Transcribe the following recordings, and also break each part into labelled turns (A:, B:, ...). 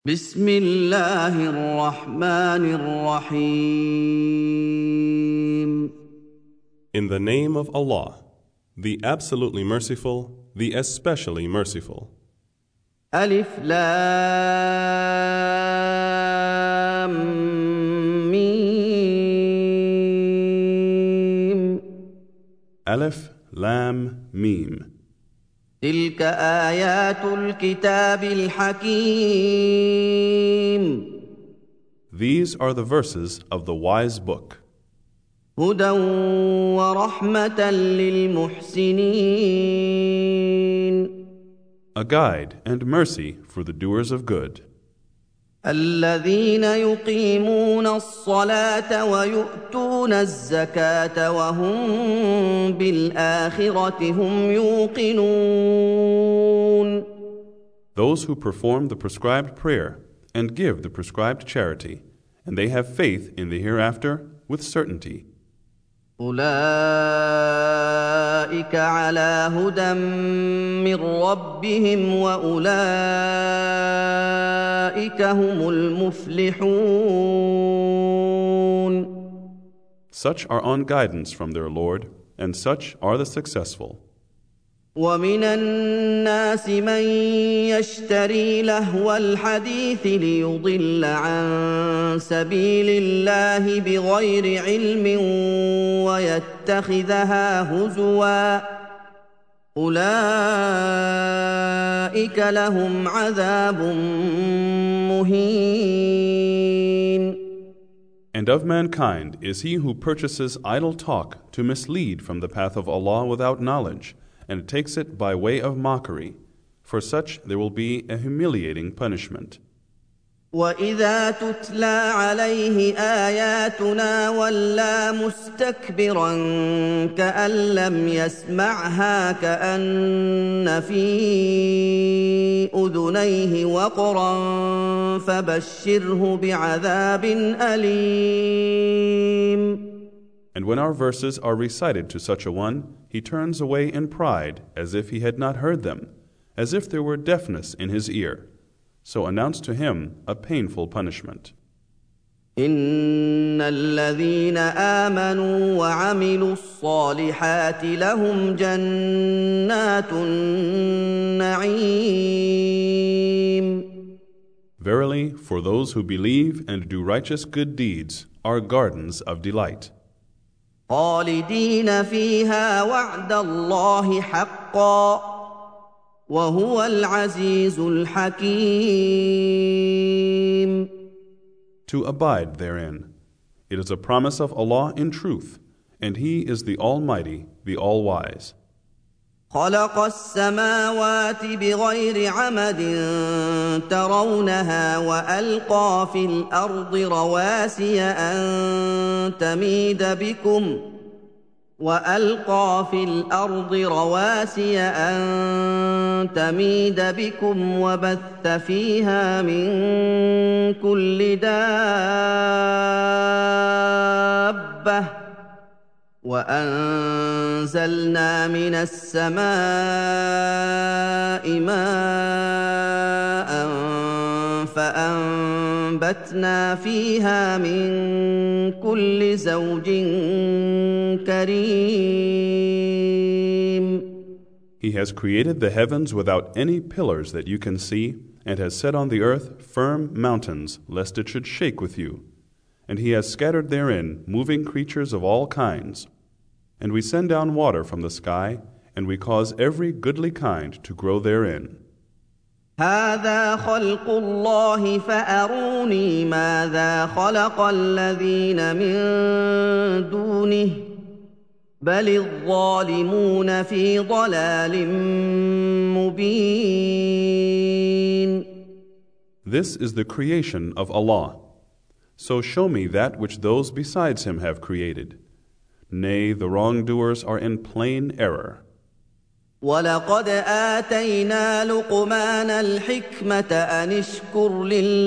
A: بسم الله الرحمن الرحيم.
B: In the name of Allah, the absolutely merciful, the especially merciful.
A: ألف لام ميم.
B: Aleph, Lam, Mim.
A: تلك آيات الكتاب الحكيم.
B: These are the verses of the wise book,
A: هدى ورحمة للمحسنين.
B: a guide and mercy for the doers of good,
A: الذين يقيمون الصلاة ويؤتون الزكاة وهم بالآخرة هم يوقنون.
B: those who perform the prescribed prayer and give the prescribed charity, and they have faith in the hereafter with certainty.
A: أولئك على هدى من ربهم وأولئك هم المفلحون.
B: Such are on guidance from their Lord, and such are the successful.
A: ومن الناس من يشتري لهو الحديث ليضل عن سبيل الله بغير علم ويتخذها هزوا أولئك لهم عذاب مهين.
B: And of mankind is he who purchases idle talk to mislead from the path of Allah without knowledge, and takes it by way of mockery. For such there will be a humiliating punishment.
A: وَإِذَا تُتْلَى عَلَيْهِ آيَاتُنَا وَلَّى مُسْتَكْبِرًا كَأَن لَّمْ يَسْمَعْهَا كَأَنَّ فِي أُذُنَيْهِ وَقْرًا فَبَشِّرْهُ بِعَذَابٍ أَلِيمٍ.
B: And when our verses are recited to such a one, he turns away in pride as if he had not heard them, as if there were deafness in his ear. So announce to him a painful punishment.
A: إِنَّ الَّذِينَ آمَنُوا وَعَمِلُوا الصَّالِحَاتِ لَهُمْ جَنَّاتُ النَّعِيمِ.
B: Verily, for those who believe and do righteous good deeds are gardens of delight,
A: خالدين فيها وعد الله حقا وهو العزيز الحكيم.
B: to abide therein. It is a promise of Allah in truth, and He is the Almighty, the All-Wise.
A: خلق السماوات بغير عمد ترونها وألقى في الأرض رواسي أن تميد بكم وبث فيها من كل دابة وأنزلنا من السماء ماء فأنبتنا فيها من كل زوج كريم.
B: He has created the heavens without any pillars that you can see, and has set on the earth firm mountains, lest it should shake with you. And He has scattered therein moving creatures of all kinds. And we send down water from the sky, and we cause every goodly kind to grow therein.
A: هذا خلق الله فأروني ماذا خلق الذين من دونه بل الظالمون في ضلال مبين.
B: This is the creation of Allah. So show me that which those besides Him have created. Nay, the wrongdoers are in plain error.
A: وَلَقَدْ آتَيْنَا لُقْمَانَ الْحِكْمَةَ أَنِ اشْكُرْ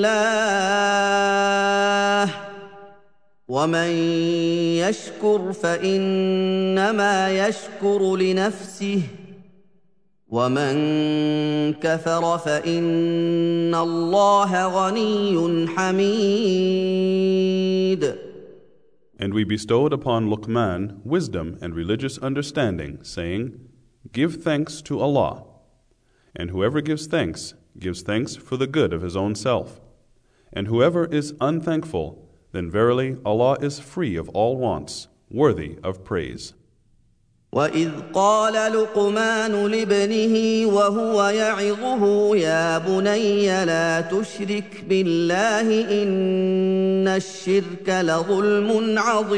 A: لِلَّهِ وَمَن يَشْكُرْ فَإِنَّمَا يَشْكُرُ لِنَفْسِهِ ومن كفر فإن الله غني حميد.
B: And we bestowed upon Luqman wisdom and religious understanding, saying, Give thanks to Allah. And whoever gives thanks for the good of his own self. And whoever is unthankful, then verily Allah is free of all wants, worthy of praise.
A: وَإِذْ قَالَ لُقْمَانُ لِابْنِهِ وَهُوَ يَعِظُهُ يَا بُنَيَّ لَا تُشْرِكْ بِاللَّهِ إِنَّ الشِّرْكَ لَظُلْمٌ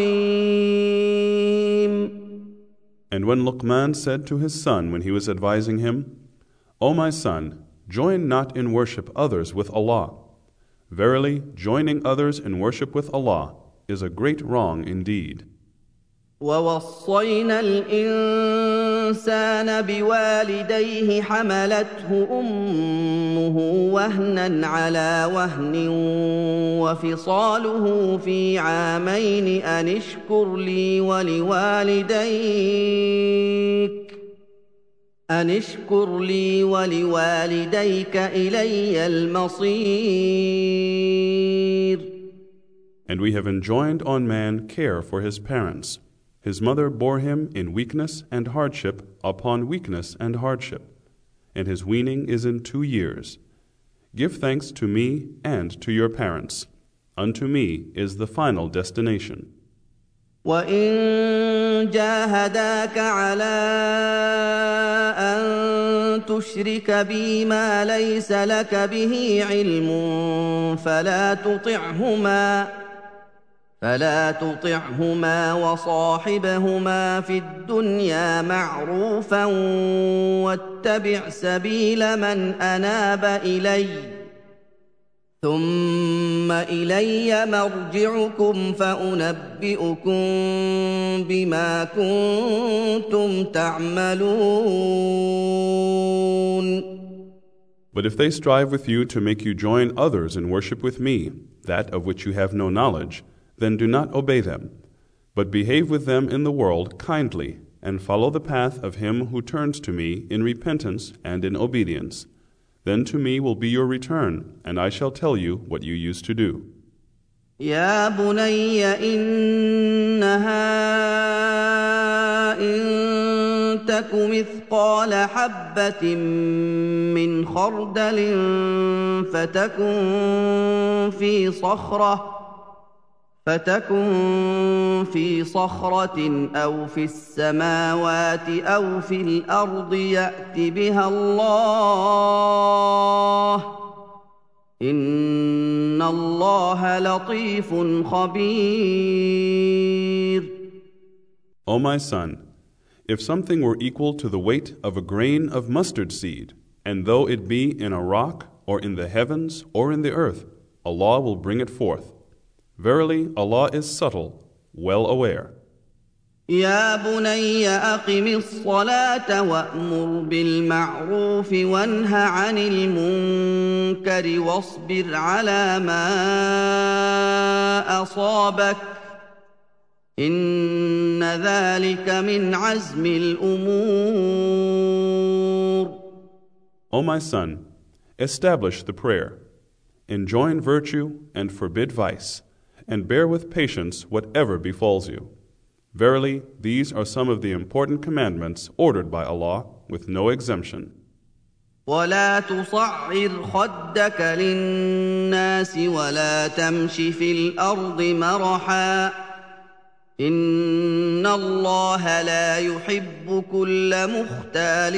A: عَظِيمٌ.
B: And when Luqman said to his son when he was advising him, O my son, join not in worship others with Allah. Verily, joining others in worship with Allah is a great wrong indeed.
A: وَوَصَّيْنَا الْإِنسَانَ بِوَالِدَيْهِ حَمَلَتْهُ أُمُّهُ وَهْنًا عَلَىٰ وَهْنٍ وَفِصَالُهُ فِي عَامَيْنِ أَنِ اشْكُرْ لِي وَلِوَالِدَيْكَ إِلَيَّ الْمَصِيرُ.
B: And we have enjoined on man care for his parents. His mother bore him in weakness and hardship upon weakness and hardship, and his weaning is in 2 years. Give thanks to me and to your parents. Unto me is the final destination.
A: وَإِن جَاهَدَاكَ عَلَىٰ أَن تُشْرِكَ بِي مَا لَيْسَ لَكَ بِهِ عِلْمٌ فلا تطعهما وصاحبهما في الدنيا معروفا واتبع سبيل من أناب إلي ثم إلي مرجعكم فأنبئكم بما كنتم تعملون.
B: But if they strive with you to make you join others in worship with me, that of which you have no knowledge, then do not obey them, but behave with them in the world kindly, and follow the path of him who turns to me in repentance and in obedience. Then to me will be your return, and I shall tell you what you used to do.
A: يا بني إنها إن تك مثقال حبة من خردل فتكن في صخرة أو في السماوات أو في الأرض يأت بها الله إن الله لطيف خبير.
B: O my son, if something were equal to the weight of a grain of mustard seed, and though it be in a rock or in the heavens or in the earth, Allah will bring it forth. Verily, Allah is subtle, well aware.
A: يا بني أقم الصلاة وأمر بالمعروف وانه عن المنكر واصبر على ما أصابك إن ذلك من عزم الأمور.
B: O my son, establish the prayer, enjoin virtue and forbid vice, and bear with patience whatever befalls you. Verily, these are some of the important commandments ordered by Allah with no exemption.
A: ولا تصعر خدك للناس ولا تمش في الأرض مرحا إن الله لا يحب كل مختال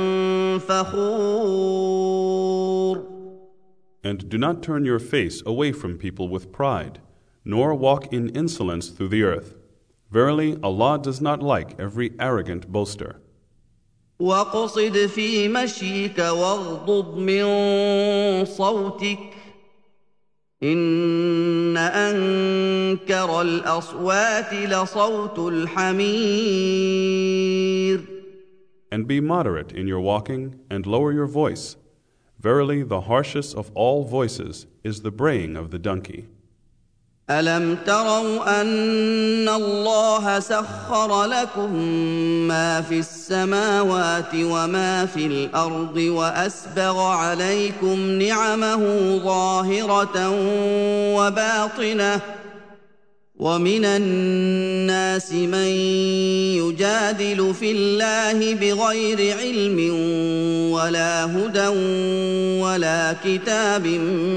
A: فخور.
B: And do not turn your face away from people with pride, nor walk in insolence through the earth. Verily, Allah does not like every arrogant boaster.
A: وَاقْصِدْ فِي مَشْيِكَ وَاغْضُضْ مِنْ صَوْتِكَ إِنَّ أَنكَرَ الْأَصْوَاتِ لَصَوْتُ الْحَمِيرِ.
B: And be moderate in your walking, and lower your voice. Verily, the harshest of all voices is the braying of the donkey.
A: ألم تروا أن الله سخر لكم ما في السماوات وما في الأرض وأسبغ عليكم نعمه ظاهرة وباطنة ومن الناس من يجادل في الله بغير علم ولا هدى ولا كتاب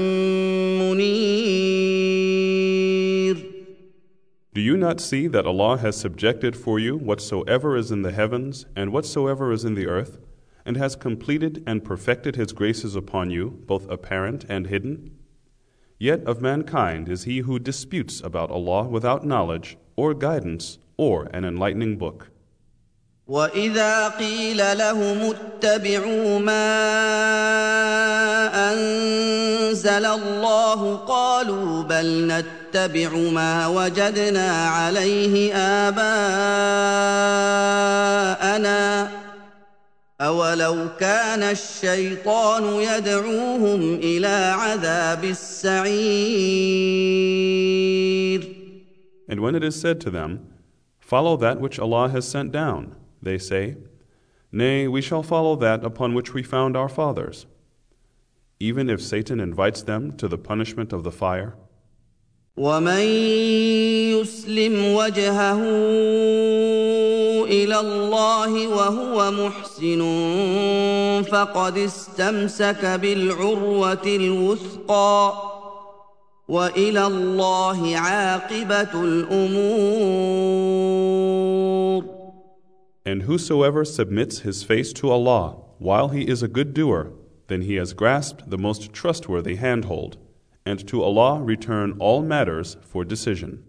A: منير.
B: Do you not see that Allah has subjected for you whatsoever is in the heavens and whatsoever is in the earth, and has completed and perfected His graces upon you, both apparent and hidden? Yet of mankind is he who disputes about Allah without knowledge or guidance or an enlightening book.
A: وَإِذَا قِيلَ لَهُمُ اتَّبِعُوا مَا أَنزَلَ اللَّهُ قَالُوا بَلْ نَتَّبِعُ مَا وَجَدْنَا عَلَيْهِ آبَاءَنَا أَوَلَوْ كَانَ الشَّيْطَانُ يَدْعُوهُمْ إِلَىٰ عَذَابِ السَّعِيرِ.
B: And when it is said to them, "Follow that which Allah has sent down," they say, "Nay, we shall follow that upon which we found our fathers," even if Satan invites them to the punishment of the fire.
A: وَمَن يُسْلِمْ وَجْهَهُ إِلَى اللَّهِ وَهُوَ مُحْسِنٌ فَقَدِ اسْتَمْسَكَ بِالْعُرْوَةِ الْوُثْقَىٰ وَإِلَى اللَّهِ عَاقِبَةُ الْأُمُورِ.
B: And whosoever submits his face to Allah while he is a good doer, then he has grasped the most trustworthy handhold, and to Allah return all matters for decision.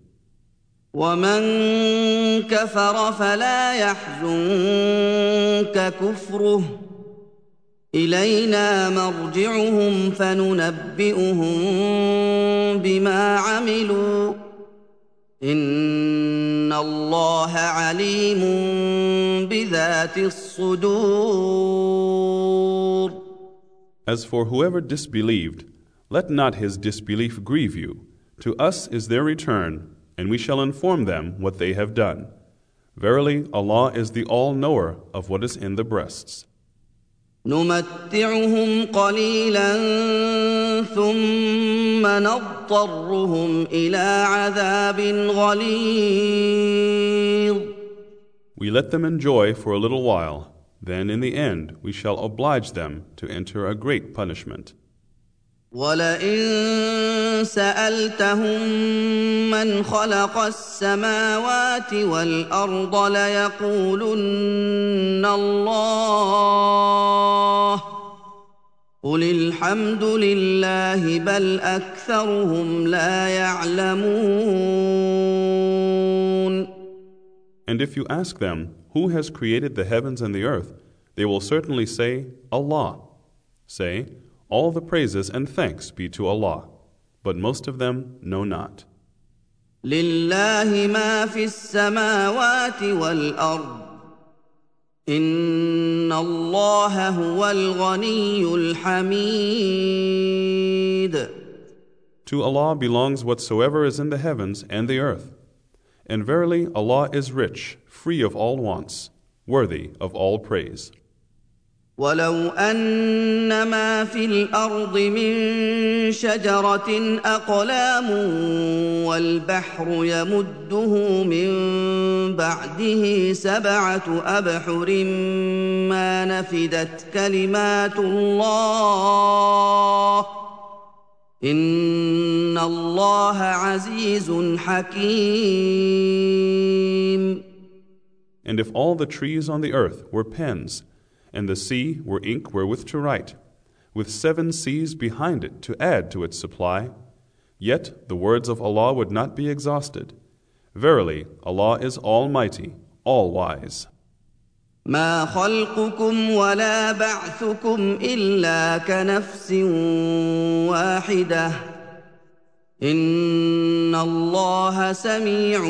A: وَمَن كَفَرَ فَلَا يَحْزُنكَ كُفْرُهُ إِلَيْنَا مَرْجِعُهُمْ فَنُنَبِّئُهُم بِمَا عَمِلُوا إِنَّ اللَّهَ عَلِيمٌ بِذَاتِ الصُّدُورِ.
B: As for whoever disbelieved, let not his disbelief grieve you. To us is their return, and we shall inform them what they have done. Verily, Allah is the all-knower of what is in the breasts.
A: نُمَتِّعُهُمْ قَلِيلًا ثُمَّ نَضْطَرُّهُمْ إِلَىٰ عَذَابٍ غَلِيظٍ.
B: We let them enjoy for a little while, then in the end we shall oblige them to enter a great punishment.
A: وَلَئِن سَأَلْتَهُم مَّنْ خَلَقَ السَّمَاوَاتِ وَالْأَرْضَ لَيَقُولُنَّ اللَّهُ قُلِ الْحَمْدُ لِلَّهِ بَلْ أَكْثَرُهُمْ لَا يَعْلَمُونَ.
B: And if you ask them, who has created the heavens and the earth, they will certainly say, Allah. Say, all the praises and thanks be to Allah, but most of them know not.
A: لِلَّهِ مَا فِي السَّمَاوَاتِ وَالْأَرْضِ إِنَّ اللَّهَ هُوَ الْغَنِيُّ الْحَمِيدُ.
B: To Allah belongs whatsoever is in the heavens and the earth. And verily, Allah is rich, free of all wants, worthy of all praise.
A: وَلَوْ أَنَّ مَا فِي الْأَرْضِ مِن شَجَرَةٍ أَقْلَامٌ وَالْبَحْرُ يَمُدُّهُ مِن بَعْدِهِ سَبْعَةُ أَبْحُرٍ مَّا نَفِدَتْ كَلِمَاتُ اللَّهِ إِنَّ اللَّهَ عَزِيزٌ حَكِيمٌ.
B: And if all the trees on the earth were pens, and the sea were ink wherewith to write, with 7 seas behind it to add to its supply, yet the words of Allah would not be exhausted. Verily, Allah is almighty, all-wise.
A: ما خلقكم ولا بعثكم إلا كنفس واحدة إن الله سميع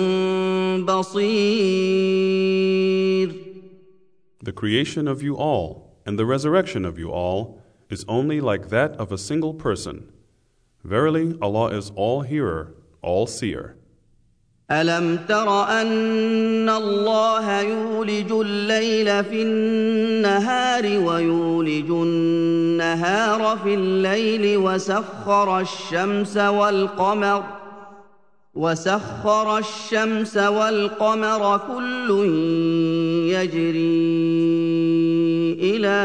A: بصير.
B: The creation of you all and the resurrection of you all is only like that of a single person. Verily, Allah is all-hearer, all-seer.
A: ألم تر أن الله يولج الليل في النهار ويولج النهار في الليل وسخر الشمس والقمر كل يجري إلى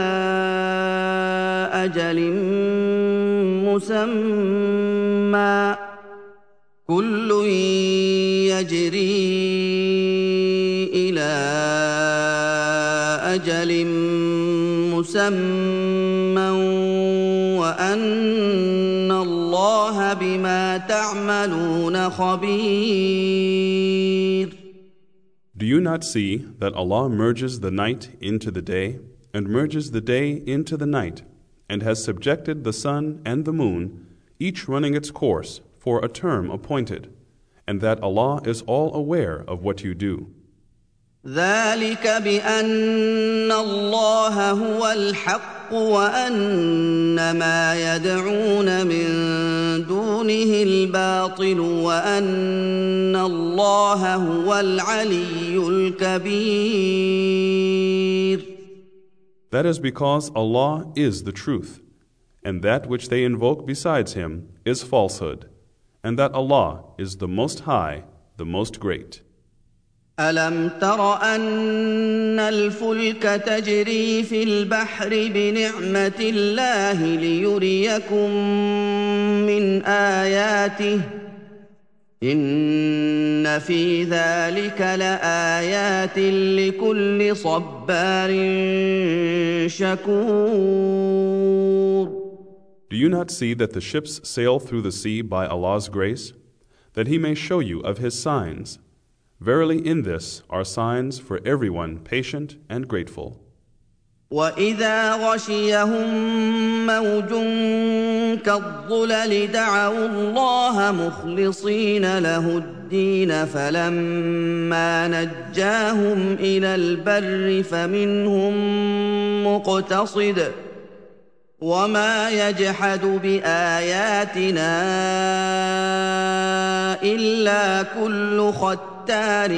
A: أجل مسمى وأن الله بما تعملون خبير.
B: Do you not see that Allah merges the night into the day, and merges the day into the night, and has subjected the sun and the moon, each running its course for a term appointed, and that Allah is all aware of what you do?
A: ذلك بأن الله هو الحق وأن ما يدعون من دونه الباطل وأن الله هو العلي الكبير.
B: That is because Allah is the truth, and that which they invoke besides Him is falsehood, and that Allah is the Most High, the Most Great.
A: ألم تر أن الفلك تجري في البحر بنعمة الله ليريكم من آياته إن في ذلك لآيات لكل صبار شكور.
B: Do you not see that the ships sail through the sea by Allah's grace, that He may show you of His signs? Verily in this are signs for everyone patient and grateful.
A: وَإِذَا غَشِيَهُم مَّوْجٌ كَالظُّلَلِ دَعَوُا اللَّهَ مُخْلِصِينَ لَهُ الدِّينَ فَلَمَّا نَجَّاهُمْ إِلَى الْبَرِّ فَمِنْهُم مُّقْتَصِدٌ وَمَا يَجْحَدُ بِآيَاتِنَا إِلَّا كُلُّ خَتَّارٍ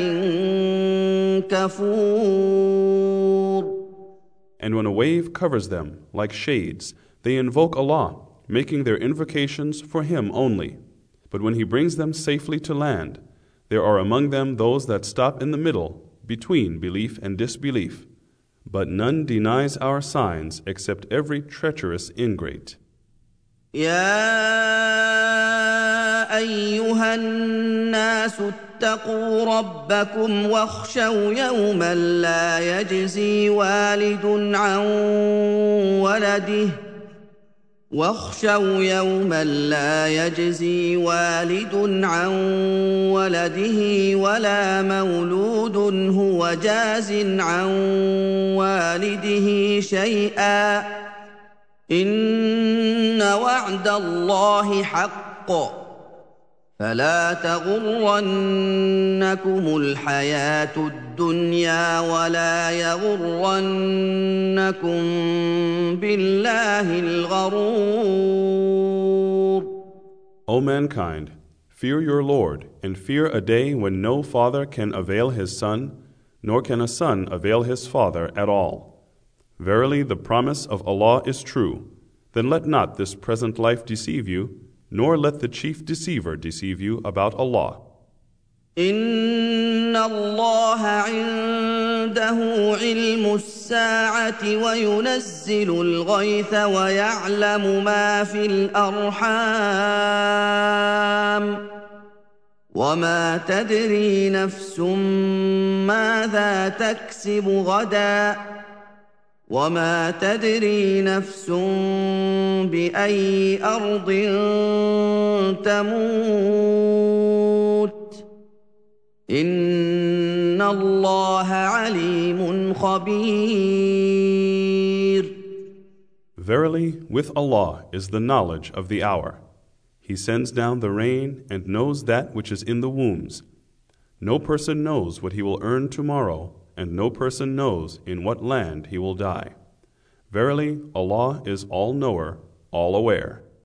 A: كَفُورٍ.
B: And when a wave covers them like shades, they invoke Allah, making their invocations for Him only. But when He brings them safely to land, there are among them those that stop in the middle, between belief and disbelief. But none denies our signs except every treacherous ingrate.
A: يا أيها الناس اتقوا ربكم واخشوا يوما لا يجزي والد عن ولده ولا مولود هو جاز عن والده شيئا إن وعد الله حق فلا تغرنكم الحياة الدنيا ولا يغرنكم بالله الغرور.
B: O mankind, fear your Lord, and fear a day when no father can avail his son, nor can a son avail his father at all. Verily the promise of Allah is true. Then let not this present life deceive you, nor let the chief deceiver deceive you about Allah.
A: إن الله عنده علم الساعة وينزل الغيث ويعلم ما في الأرحام وما تدري نفس ماذا تكسب غدا وما تدري نفس بأي أرض تموت إن الله عليم خبير.
B: Verily, with Allah is the knowledge of the hour. He sends down the rain and knows that which is in the wombs. No person knows what he will earn tomorrow, and no person knows in what land he will die. Verily, Allah is all-knower, all-aware.